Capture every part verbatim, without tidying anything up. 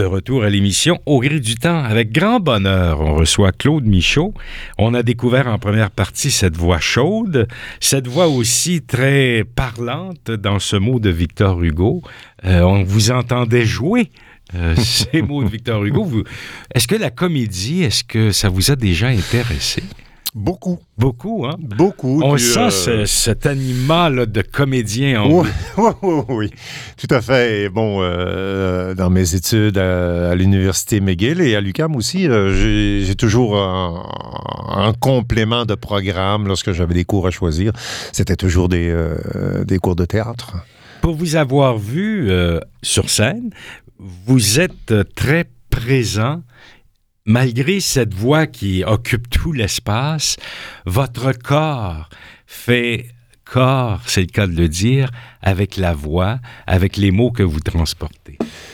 retour à l'émission Au gré du temps. Avec grand bonheur, on reçoit Claude Michaud. On a découvert en première partie cette voix chaude, cette voix aussi très parlante dans ce mot de Victor Hugo. Euh, on vous entendait jouer euh, ces mots de Victor Hugo. Vous, est-ce que la comédie, est-ce que ça vous a déjà intéressé? Beaucoup. Beaucoup, hein? Beaucoup. On puis, sent euh... ce, cet animal là, de comédien en oui, oui, oui, oui, tout à fait. Et bon, euh, dans mes études à, à l'Université McGill et à l'U Q A M aussi, euh, j'ai, j'ai toujours un, un complément de programme lorsque j'avais des cours à choisir. C'était toujours des, euh, des cours de théâtre. Pour vous avoir vu euh, sur scène, vous êtes très présent. Malgré cette voix qui occupe tout l'espace, votre corps fait corps, c'est le cas de le dire, avec la voix, avec les mots que vous transportez.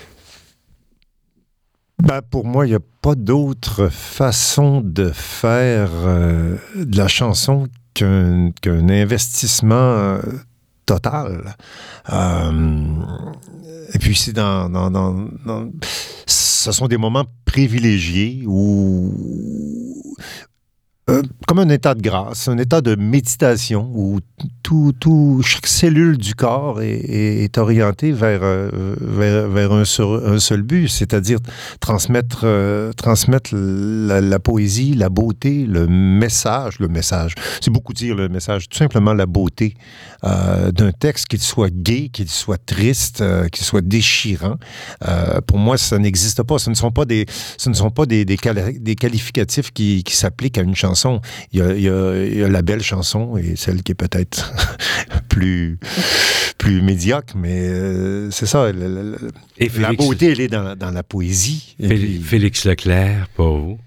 Ben, pour moi, il n'y a pas d'autre façon de faire euh, de la chanson qu'un, qu'un investissement euh, total. Euh, et puis, c'est dans... dans, dans, dans ce sont des moments privilégiés où, euh, comme un état de grâce, un état de méditation où tout, tout, chaque cellule du corps est, est, est orientée vers, euh, vers, vers un, seul, un seul but, c'est-à-dire transmettre, euh, transmettre la, la poésie, la beauté, le message, le message, c'est beaucoup dire le message, tout simplement la beauté euh, d'un texte, qu'il soit gai, qu'il soit triste, euh, qu'il soit déchirant. Euh, pour moi, ça n'existe pas. Ce ne sont pas des, ce ne sont pas des, des, quali- des qualificatifs qui, qui s'appliquent à une chanson. Il y a, il y a, il y a la belle chanson et celle qui est peut-être plus, plus médiocre, mais euh, c'est ça. Le, le, et Félix, la beauté, elle est dans, dans la poésie. Félix, puis, Félix Leclerc, pour vous?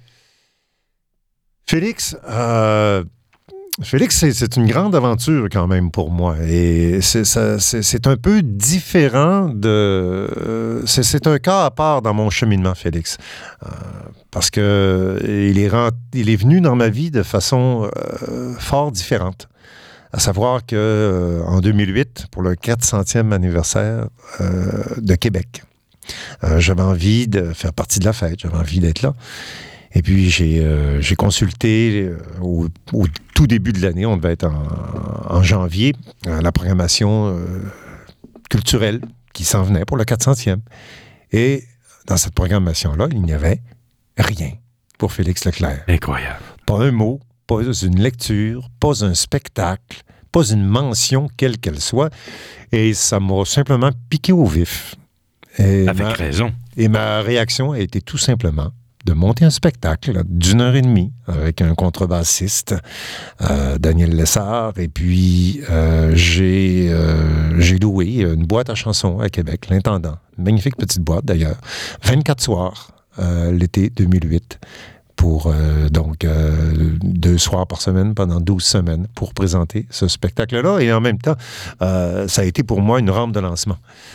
Félix, euh, Félix, c'est, c'est une grande aventure quand même pour moi. Et c'est, ça, c'est, c'est un peu différent de... Euh, c'est, c'est un cas à part dans mon cheminement, Félix. Euh, parce que il est, rent, il est venu dans ma vie de façon euh, fort différente. À savoir que euh, en deux mille huit, pour le quatre centième anniversaire euh, de Québec, euh, j'avais envie de faire partie de la fête, j'avais envie d'être là. Et puis, j'ai, euh, j'ai consulté euh, au, au tout début de l'année, on devait être en, en janvier, euh, la programmation euh, culturelle qui s'en venait pour le quatre centième. Et dans cette programmation-là, il n'y avait rien pour Félix Leclerc. Incroyable. Pas un mot, pas une lecture, pas un spectacle, pas une mention, quelle qu'elle soit. Et ça m'a simplement piqué au vif. Et Avec ma, raison. Et ma réaction a été tout simplement de monter un spectacle là, d'une heure et demie avec un contrebassiste, euh, Daniel Lessard, et puis euh, j'ai, euh, j'ai loué une boîte à chansons à Québec, l'Intendant. Magnifique petite boîte d'ailleurs. vingt-quatre soirs, euh, l'été deux mille huit, pour euh, donc euh, deux soirs par semaine pendant douze semaines pour présenter ce spectacle-là. Et en même temps, euh, ça a été pour moi une rampe de lancement.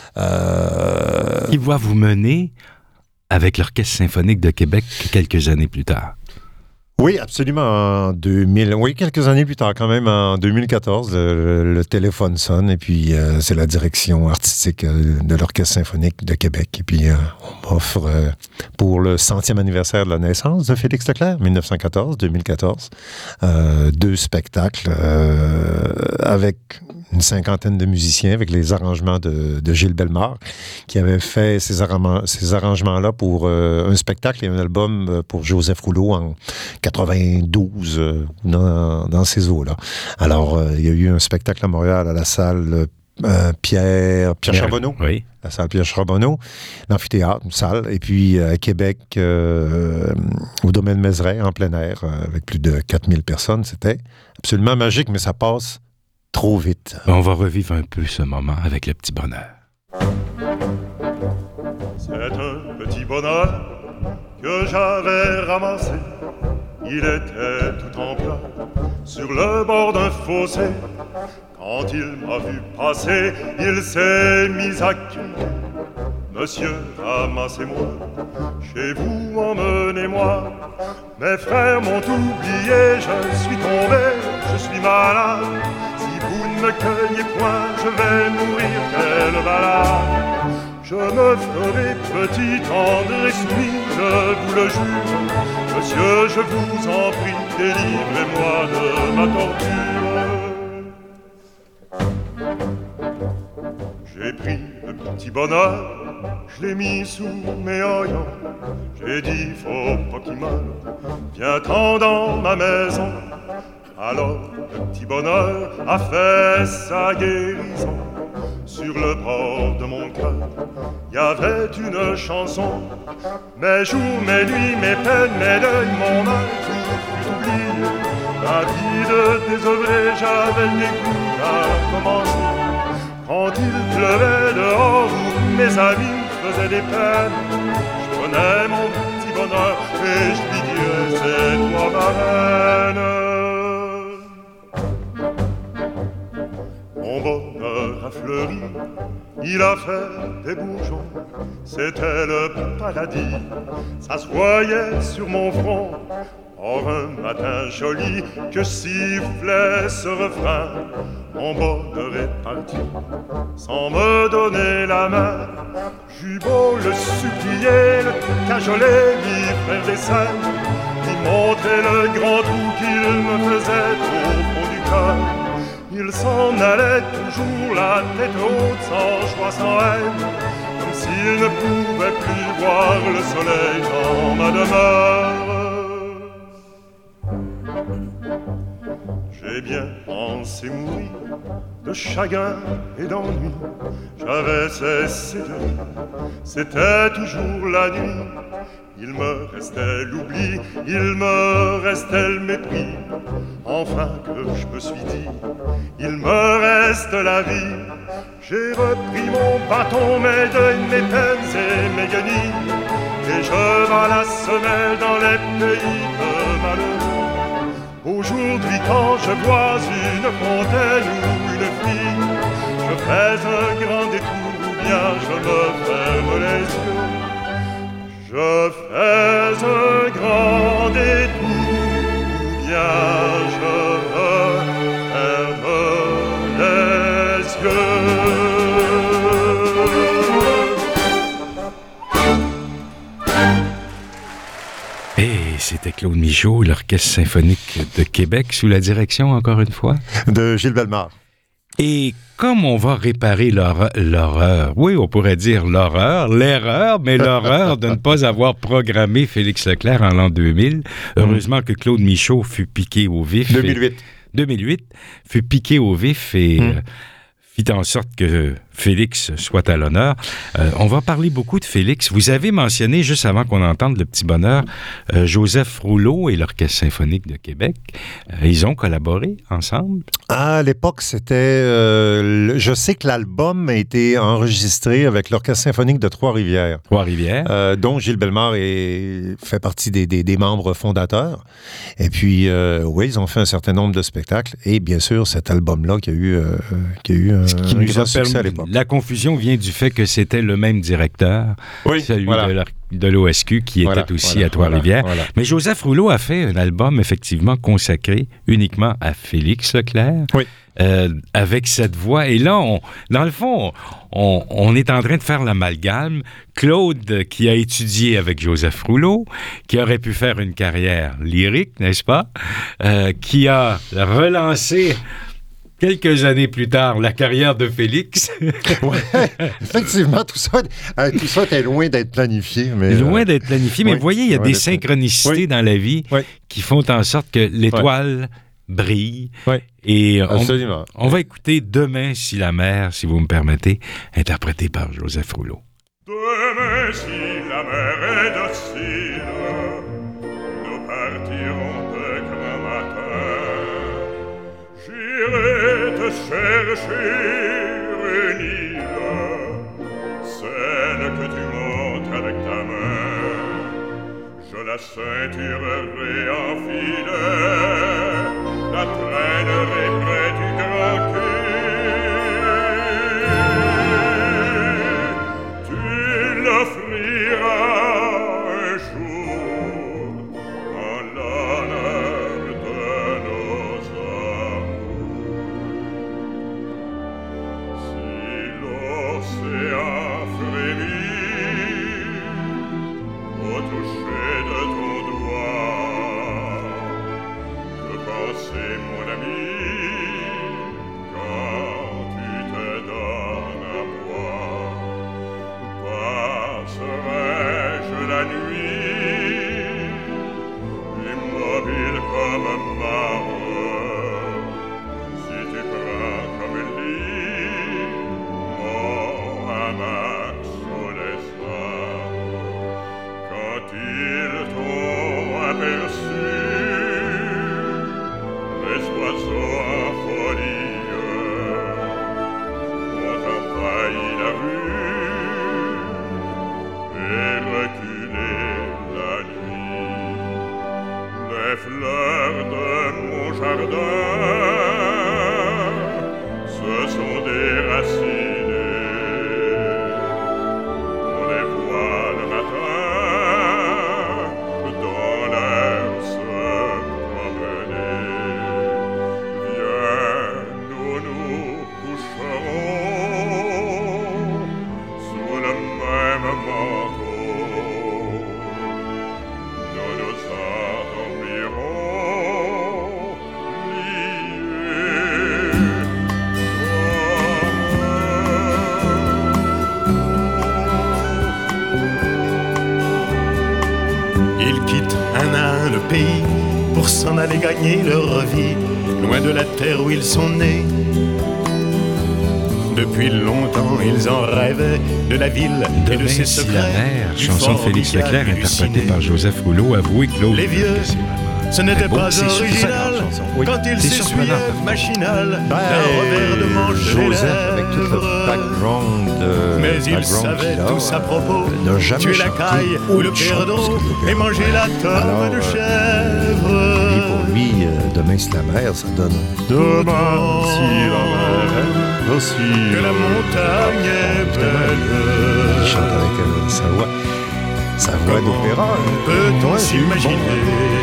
Euh... Il va vous mener avec l'Orchestre symphonique de Québec quelques années plus tard. Oui, absolument. En deux mille, oui, quelques années plus tard, quand même, en deux mille quatorze, le, le téléphone sonne et puis euh, c'est la direction artistique euh, de l'Orchestre symphonique de Québec. Et puis euh, on m'offre euh, pour le centième anniversaire de la naissance de Félix Leclerc, dix-neuf cent quatorze deux mille quatorze, euh, deux spectacles euh, avec une cinquantaine de musiciens, avec les arrangements de, de Gilles Bellemare, qui avait fait ces, arrangements, ces arrangements-là pour euh, un spectacle et un album pour Joseph Rouleau en quatre-vingt-douze, euh, dans, dans ces eaux-là. Alors, euh, il y a eu un spectacle à Montréal à la salle euh, Pierre, Pierre Charbonneau. Oui. La salle Pierre Charbonneau, l'amphithéâtre, une salle. Et puis à Québec, euh, au domaine Mézeray, en plein air, euh, avec plus de quatre mille personnes. C'était absolument magique, mais ça passe trop vite. On va revivre un peu ce moment avec le petit bonheur. C'est un petit bonheur que j'avais ramassé. Il était tout en plat sur le bord d'un fossé. Quand il m'a vu passer, il s'est mis à crier: Monsieur, ramassez-moi, chez vous emmenez-moi. Mes frères m'ont oublié, je suis tombé, je suis malade. Si vous ne me cueillez point, je vais mourir, quelle balade. je me ferai petit, tendre et soumis, je vous le jure. Monsieur, je vous en prie, délivrez-moi de ma torture. J'ai pris le petit bonheur, je l'ai mis sous mes haillons. J'ai dit, faut pas qu'il meure, viens-t'en dans ma maison. Alors le petit bonheur a fait sa guérison. Sur le bord de mon cœur, il y avait une chanson. Mes jours, mes nuits, mes peines, mes deuils, mon mal, tout fut oublié. La vie de désœuvré, j'avais le dégoût à commencer. Quand il pleuvait dehors, où mes amis faisaient des peines, je prenais mon petit bonheur et je lui disais, c'est toi ma reine. Mon bonheur a fleuri, il a fait des bourgeons, c'était le paradis, ça se voyait sur mon front. Or un matin joli que sifflait ce refrain, mon bonheur est parti sans me donner la main. J'eus beau le supplier, le cajoler, lui faire des scènes, lui montrer le grand trou qu'il me faisait au fond du cœur. Il s'en allait toujours la tête haute, sans joie, sans haine, comme s'il ne pouvait plus voir le soleil dans ma demeure. J'ai bien pensé mourir de chagrin et d'ennui. J'avais cessé de rire, c'était toujours la nuit. Il me restait l'oubli, il me restait le mépris. Enfin que je me suis dit, il me reste la vie. J'ai repris mon bâton, mes deuils, mes peines et mes guenilles, et je bats la semelle dans les pays de malheur. Aujourd'hui quand je vois une fontaine ou une fille, je fais un grand détour ou bien je me ferme les yeux. Je fais un grand détour ou bien je me ferme les yeux. Et c'était Claude Michaud, l'Orchestre symphonique de Québec, sous la direction, encore une fois, de Gilles Bellemare. Et comme on va réparer l'horreur, l'horreur, oui, on pourrait dire l'horreur, l'erreur, mais l'horreur de ne pas avoir programmé Félix Leclerc en l'an deux mille. Heureusement que Claude Michaud fut piqué au vif. deux mille huit. Et, deux mille huit, fut piqué au vif et... Mm. Euh, fit en sorte que Félix soit à l'honneur. Euh, on va parler beaucoup de Félix. Vous avez mentionné, juste avant qu'on entende le petit bonheur, euh, Joseph Rouleau et l'Orchestre symphonique de Québec. Euh, ils ont collaboré ensemble? À l'époque, c'était... Euh, je sais que l'album a été enregistré avec l'Orchestre symphonique de Trois-Rivières. Trois-Rivières. Euh, dont Gilles Bellemare est, fait partie des, des, des membres fondateurs. Et puis, euh, oui, ils ont fait un certain nombre de spectacles. Et bien sûr, cet album-là qui a eu, euh, qui a eu un, Ce qui un nous grand a succès permis, à l'époque. La confusion vient du fait que c'était le même directeur, oui, celui voilà. de l'O S Q, qui voilà, était aussi voilà, à Trois-Rivières. Voilà, voilà. Mais Joseph Rouleau a fait un album, effectivement, consacré uniquement à Félix Leclerc. Oui. Euh, avec cette voix. Et là, on, dans le fond, on, on est en train de faire l'amalgame. Claude, qui a étudié avec Joseph Rouleau, qui aurait pu faire une carrière lyrique, n'est-ce pas? Euh, qui a relancé... Quelques années plus tard, la carrière de Félix. Oui, effectivement, tout ça, euh, tout ça était loin d'être planifié. Mais, loin euh, d'être planifié, mais oui, vous voyez, il y a des synchronicités oui. dans la vie oui. qui font en sorte que l'étoile oui. brille. Oui. Et on, Absolument. on va écouter Demain si la mer, si vous me permettez, interprété par Joseph Rouleau. Demain si la mer est docile, nous partirons de grand matin. J'irai te chercher une île, celle que tu montres avec ta main. Je la ceinturerai en filet, la traînerai près du grand quai. Tu l'offriras un jour en l'honneur de nos amours. Si l'océan frémit toucher de ton doigt. Que penser, mon ami, quand tu te donnes à moi? Passerai-je la nuit, immobile comme un marbre, si tu prends comme lit mon hamac sous les arbres? Quand ils t'ont aperçu, les oiseaux en folie ont envahi la rue et reculé la nuit. Les fleurs de mon jardin se sont déracinées. On les voit le matin dans l'air se promener. Viens, nous nous coucherons sous le même manteau. Nous nous endormirons liés. Ils quittent un à un le pays pour s'en aller gagner leur vie, loin de la terre où ils sont nés. Depuis longtemps, ils en rêvaient de la ville et de Demain, ses si secrets. la mer, du chanson de fort Félix Miguel Leclerc, et du interprétée ciné. par Joseph Rouleau. Avouez, Claude, Les vieux, que c'est vraiment ce n'était beau. pas C'est surtout ça, la original chanson. Oui. quand ils C'est s'essuyaient surprenant. machinal Ben, d'un revers de manche les Joseph, avec tout le lèvres. background, euh, Mais il background savait qu'il a, tous à propos, euh, n'a jamais tuer la chanté caille ou le autre chose perdreau que l'opéra. et manger la tome Alors, de euh, chèvre. Et pour lui, euh, demain c'est la mer, ça donne. Demain, si la mer est aussi Que la montagne est Il belle. chante avec euh, sa voix, sa voix Comment d'opéra. peut-on Ouais, j'ai eu, bon, s'imaginer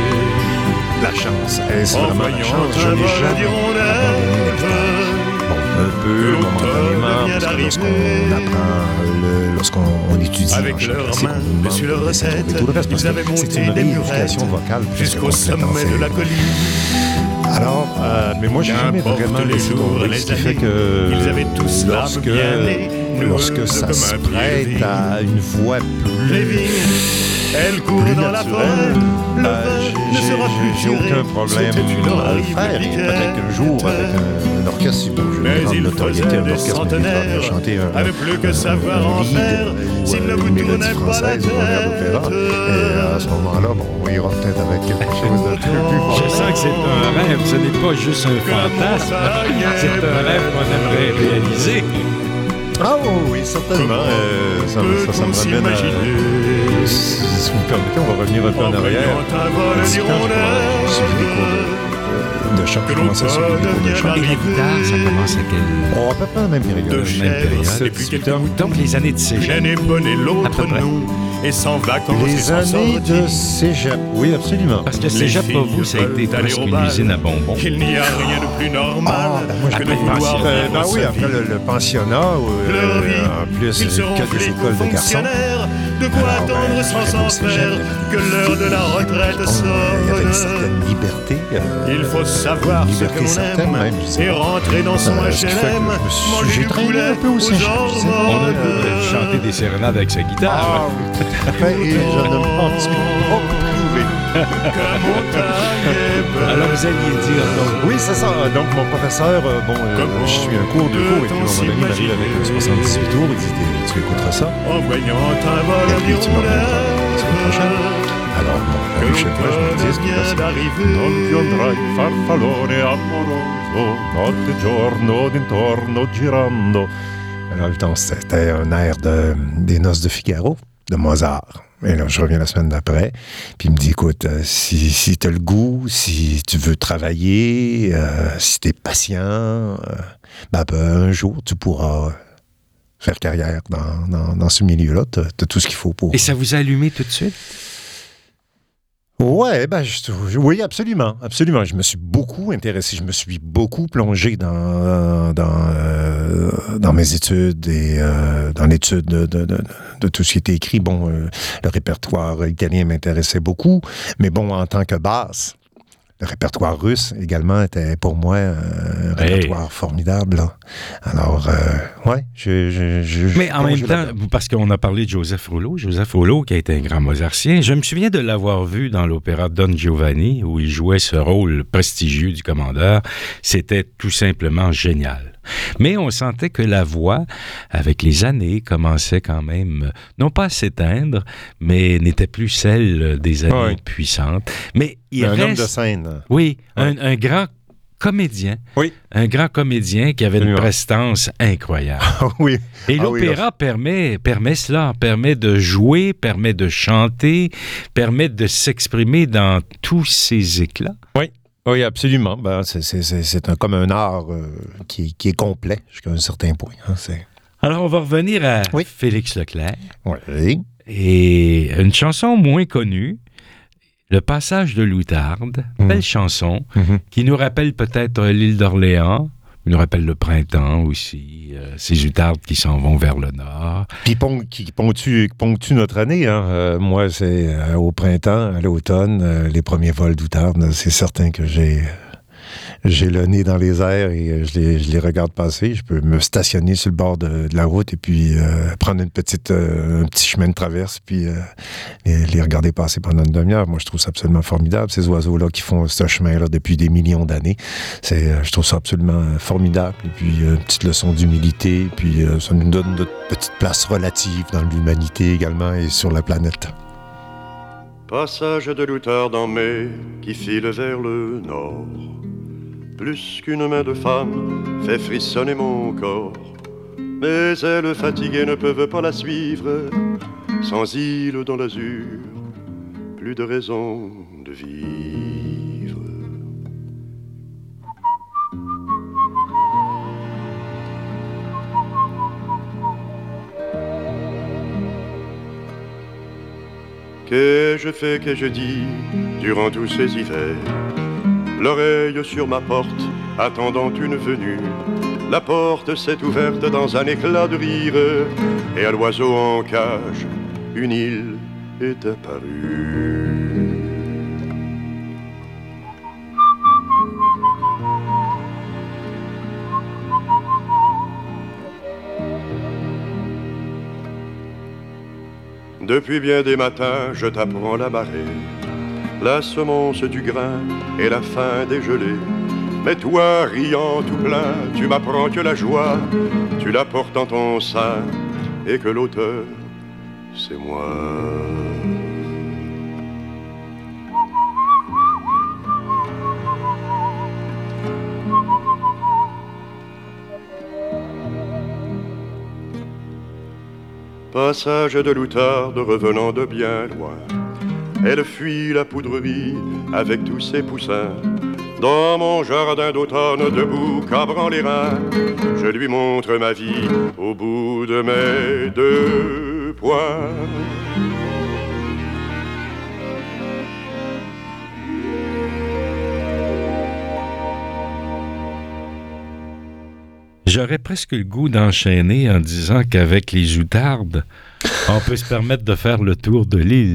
la chance. Et c'est en vraiment la voyant chance. Je un n'ai vol jamais abandonné la guitare. d'hirondelles? Bon, un peu Que l'automne momentanément, vient parce que d'arriver. lorsqu'on apprend, le- lorsqu'on on étudie Avec en chant leurs classique, mains on nous demande dessus leur de laisser recette, tomber tout le reste, parce ils avaient que c'est monté une des rééducation murettes vocale presque jusqu'au complète en sommet de fait. la colline. Alors, euh, mais moi, j'ai jamais Qu'importe vraiment les laissé jours, tomber, les ce qui fait années, que ils avaient tous l'âme lorsque, bien née, nous, lorsque ça comme se un prête prix. à une voix Les plus... vignes, elles courent plus dans la naturelle, forêt. Le ben, vin j'ai- ne sera j'ai- plus j'ai tiré. aucun problème C'était une à le rive faire. Et piquette. peut-être qu'un jour, avec un, un orchestre, si bon, je Mais vais prendre il notoriété, faisait un des orchestre me dira de centenaires, chanter un, avec plus que un- savoir un en lead faire, ou s'il ne euh, vous une mélodie tournait pas la française ou un air d'opéra. tête. Et à ce moment-là, bon, on ira peut-être avec quelque chose de plus fort. Je sens que c'est un rêve, ce n'est pas juste un fantasme, c'est un rêve qu'on aimerait réaliser. Ah oui, oui, certainement. Euh, ça, ça, ça me ramène à... Si si vous me permettez, on va revenir un peu en arrière. Dix ans, j'ai suivi des cours de, de chant. J'ai commencé à suivre des cours de chant. Et la guitare, ça commence à quelle Oh, à peu près à la même période. De Même chèvres, période. et puis dix-huit quelques ans. Donc, les années de cégep. L'un est bonne et À l'autre peu près. non. Et sans vacances et Les sans années sorties. de cégep. Oui, absolument. Parce que Les cégep, pour filles vous, ça a été veulent aller presque au une bal. usine à bonbons. Il n'y a rien de plus normal Ah, ben moi, que je de préfère vouloir ça. Euh, vivre ben oui, sa après vie. le, le pensionnat, euh, Leur vie, en plus, ils seront que des flics ou écoles de garçons. fonctionnaires. De quoi Alors, ben, attendre sans j'étais s'en au cégep, faire il y que avait des l'heure de la filles, retraite bon, il y avait une sonne. certaine liberté. euh, Il faut savoir ce liberté que l'on certaine, aime même, je sais et pas. rentrer dans son Euh, ce qui fait que H L M, je me suis- manger j'ai du traîné poulet un peu au aux Saint-Jean, je sais pas. On a hormones. pu chanter des sérénades avec sa guitare. Ah, oui, tout à fait, et je ne m'en suis pas prouvé. Que la montagne est belle. Alors, vous alliez dire, donc, Oui, c'est ça. Donc, mon professeur, euh, bon, euh, Comment je suis un cours de cours, et puis à un moment donné, il m'arrive avec un soixante-dix-huit tours, il dit, tu écouteras ça. En voyant un vol Et puis, tu me reviendras la semaine prochaine. d'hirondelles. Alors, bon, Que je sais pas, je me dis, l'automne c'est vient pas d'arriver. Non ti andrai, farfallone amoroso, notte e giorno d'intorno girando. Alors, le temps, c'était un air de, des Noces de Figaro, de Mozart. Et là, je reviens la semaine d'après, puis il me dit, écoute, euh, si, si tu as le goût, si tu veux travailler, euh, si tu es patient, euh, ben, ben, un jour, tu pourras faire carrière dans, dans, dans ce milieu-là. Tu as tout ce qu'il faut pour... et ça vous a allumé tout de suite? Ouais, ben, je, oui, absolument, absolument. Je me suis beaucoup intéressé, je me suis beaucoup plongé dans dans, euh, dans mes études et euh, dans l'étude de, de, de, de tout ce qui était écrit. Bon, euh, le répertoire italien m'intéressait beaucoup, mais bon, en tant que basse, le répertoire russe également était pour moi un répertoire hey. formidable. Là. Alors, euh, ouais, je, je, je Mais en même temps, parce qu'on a parlé de Joseph Rouleau, Joseph Rouleau qui a été un grand mozartien, je me souviens de l'avoir vu dans l'opéra Don Giovanni où il jouait ce rôle prestigieux du commandeur. C'était tout simplement génial. Mais on sentait que la voix, avec les années, commençait quand même, non pas à s'éteindre, mais n'était plus celle des années oui. puissantes. Mais il un reste... homme de scène. Oui, oui. un, un grand comédien. Oui. Un grand comédien qui avait une prestance incroyable. oui. Et ah l'opéra oui, permet, permet cela, permet de jouer, permet de chanter, permet de s'exprimer dans tous ses éclats. Oui. Oui, absolument. Ben, c'est, c'est, c'est, c'est un, comme un art euh, qui, qui est complet jusqu'à un certain point. Hein, c'est... Alors, on va revenir à oui. Félix Leclerc. Oui. Et une chanson moins connue, Le Passage de l'Outarde, mmh. belle chanson, mmh. qui nous rappelle peut-être l'île d'Orléans, il nous rappelle le printemps aussi, euh, ces outardes qui s'en vont vers le nord. Puis pon- qui ponctuent ponctue notre année. Hein. Euh, moi, c'est euh, au printemps, à l'automne, euh, les premiers vols d'outardes, c'est certain que j'ai... J'ai le nez dans les airs et je les, je les regarde passer. Je peux me stationner sur le bord de, de la route et puis euh, prendre une petite, euh, un petit chemin de traverse puis euh, les, les regarder passer pendant une demi-heure. Moi, je trouve ça absolument formidable. Ces oiseaux-là qui font ce chemin-là depuis des millions d'années, c'est, euh, je trouve ça absolument formidable. Et puis, euh, une petite leçon d'humilité. Puis, euh, ça nous donne notre petite place relative dans l'humanité également et sur la planète. Passage de l'outarde en mai qui file vers le nord. Plus qu'une main de femme fait frissonner mon corps. Mais elles fatiguées ne peuvent pas la suivre. Sans île dans l'azur, plus de raison de vivre. Qu'ai-je fait, qu'ai-je dit durant tous ces hivers? L'oreille sur ma porte, attendant une venue. La porte s'est ouverte dans un éclat de rire, et à l'oiseau en cage, une île est apparue. Depuis bien des matins, je t'apprends la marée, la semence du grain et la fin des gelées. Mais toi, riant tout plein, tu m'apprends que la joie, tu la portes en ton sein, et que l'auteur, c'est moi. Passage de l'outarde revenant de bien loin, elle fuit la poudrerie avec tous ses poussins. Dans mon jardin d'automne, debout, cabrant les reins, je lui montre ma vie au bout de mes deux poings. J'aurais presque le goût d'enchaîner en disant qu'avec les outardes, on peut se permettre de faire le tour de l'île.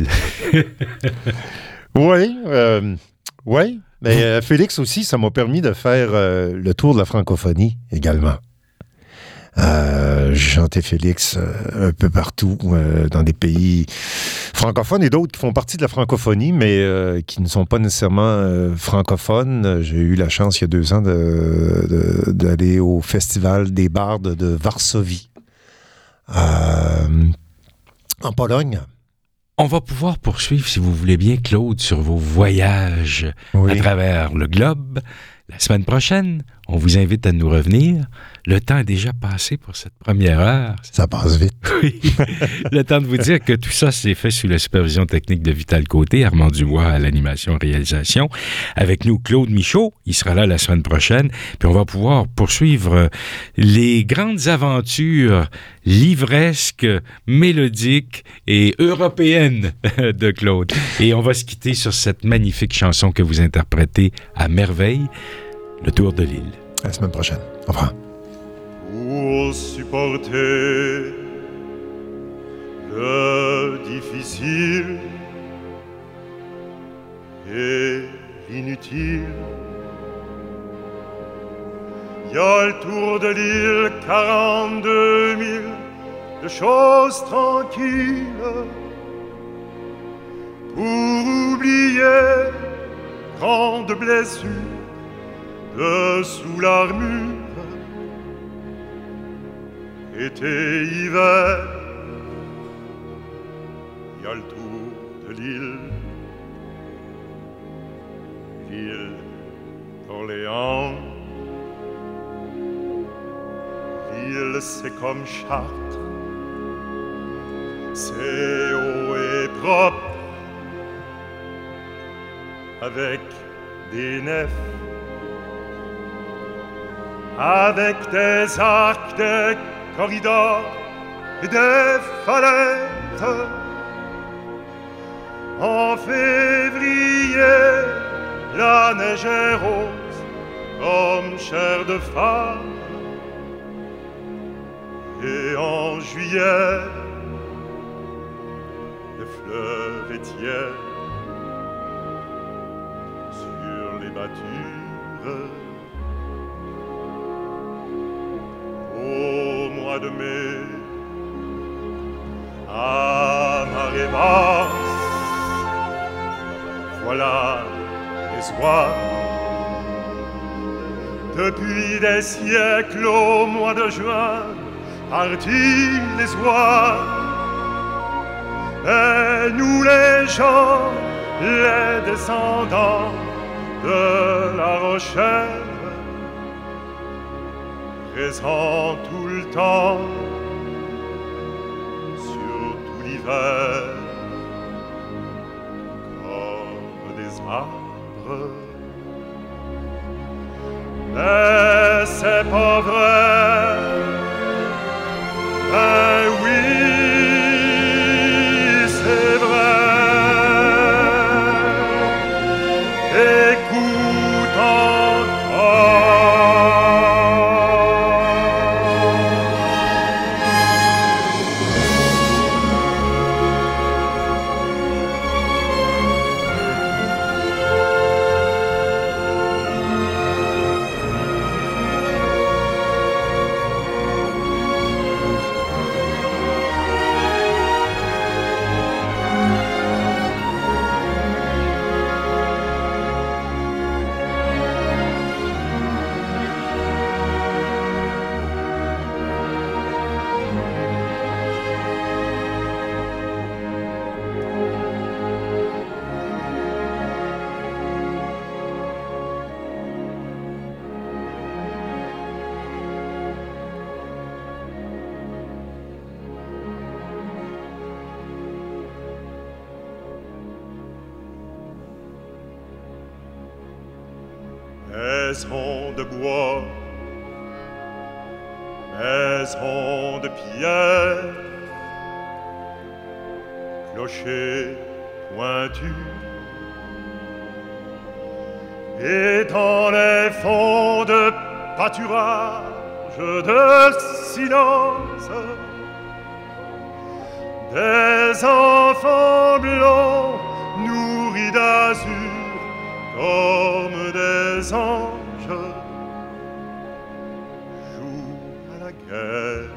Oui, euh, oui. Mais euh, Félix aussi, ça m'a permis de faire euh, le tour de la francophonie également. Euh, j'ai chanté Félix euh, un peu partout, euh, dans des pays francophones et d'autres qui font partie de la francophonie, mais euh, qui ne sont pas nécessairement euh, francophones. J'ai eu la chance, il y a deux ans, de, de, d'aller au Festival des Bardes de Varsovie, euh, en Pologne. On va pouvoir poursuivre, si vous voulez bien, Claude, sur vos voyages oui. à travers le globe. La semaine prochaine, On vous invite à nous revenir. Le temps est déjà passé pour cette première heure. Ça passe vite. Oui. Le temps de vous dire que tout ça s'est fait sous la supervision technique de Vital Côté, Armand Dubois à l'animation-réalisation. Avec nous, Claude Michaud. Il sera là la semaine prochaine. Puis on va pouvoir poursuivre les grandes aventures livresques, mélodiques et européennes de Claude. Et on va se quitter sur cette magnifique chanson que vous interprétez à merveille, Le Tour de l'île. À la semaine prochaine. Au revoir. Pour supporter le difficile et l'inutile, il y a le tour de l'île, quarante-deux mille de choses tranquilles pour oublier grande blessure dessous l'armure. Été, hiver, il y a le tour de l'île, l'île d'Orléans. L'île, c'est comme Chartres, c'est haut et propre, avec des nefs, avec des arcs, des corridors et des falaises. En février, la neige est rose comme chair de femme. Et en juillet, le fleuve est tiède sur les battures. Au mois de mai, à marée basse, voilà les oies. Depuis des siècles, au mois de juin, partis les oies. Et nous les gens, les descendants de La Rochelle, présents tout le temps, surtout l'hiver, comme des arbres. Mais c'est pas vrai, ben oui, c'est vrai. Écoute encore. Maison de bois, maison de pierre, clocher pointu, et dans les fonds de pâturage de silence, des enfants blancs nourris d'azur comme des anges jouent à la guerre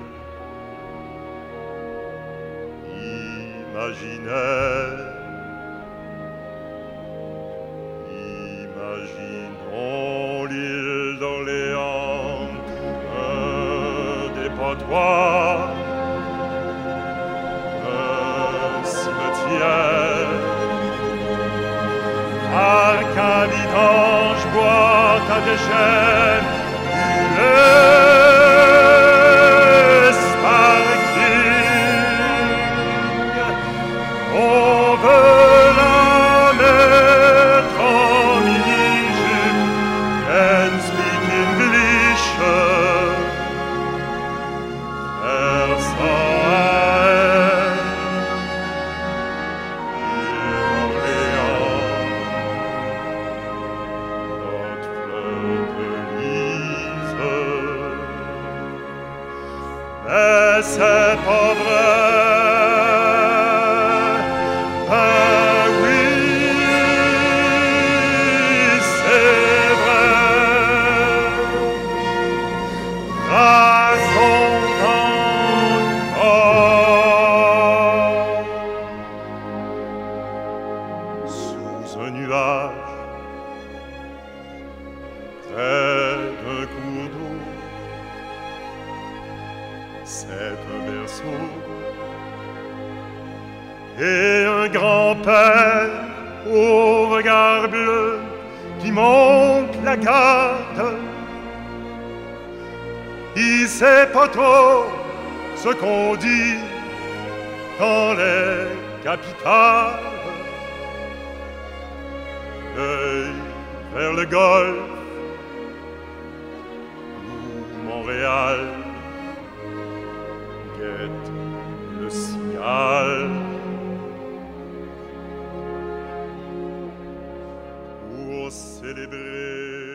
imaginaire. Imaginons l'île d'Orléans, un dépotoir, un cimetière. Arc à vidange, boîte à déchets, un nuage près d'un cours d'eau. C'est un berceau et un grand-père au regard bleu qui monte la garde. Il sait pas trop ce qu'on dit dans les capitales. L'œil vers le golfe où Montréal guette le cigale. Pour célébrer